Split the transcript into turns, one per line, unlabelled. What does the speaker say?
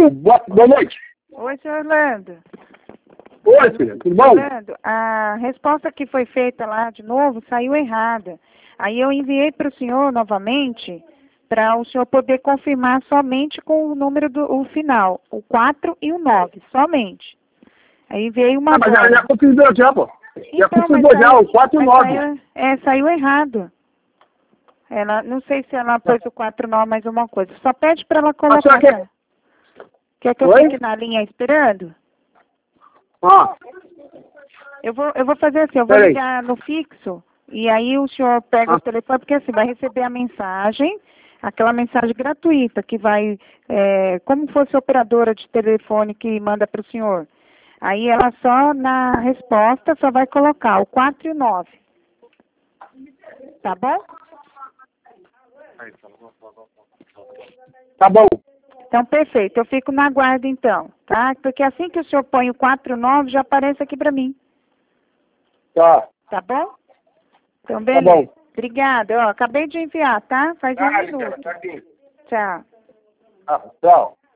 Alô, boa noite.
Oi, senhor Orlando.
Oi, filha, tudo bom?
Orlando, a resposta que foi feita lá de novo saiu errada. Aí eu enviei para o senhor novamente, para o senhor poder confirmar somente com o número o final, o 4 e o 9, somente. Aí enviei uma
Mas
agora.
já confirmou já, pô. Já
Então,
confirmou já, o 4 e o 9.
Saiu errado. Ela, não sei se ela pôs o 4 9 mais uma coisa. Só pede para ela colocar. Quer que eu
Oi?
fique na linha esperando?
Ah,
Eu vou fazer assim, eu vou
Peraí.
ligar no fixo, e aí o senhor pega o telefone, porque assim, vai receber a mensagem, aquela mensagem gratuita, que vai, como fosse operadora de telefone que manda para o senhor. Aí ela só, na resposta, só vai colocar o 4 e o 9. Tá bom?
tá bom.
Então, perfeito. Eu fico na guarda, então, tá? Porque assim que o senhor põe o 4 e o 9, já aparece aqui para mim.
Tá.
Tá bom? Então,
Tá
beleza.
bom.
Obrigada. Ó, acabei de enviar, tá? Faz um minuto.
Tá aqui.
Tchau.
Ah, tchau.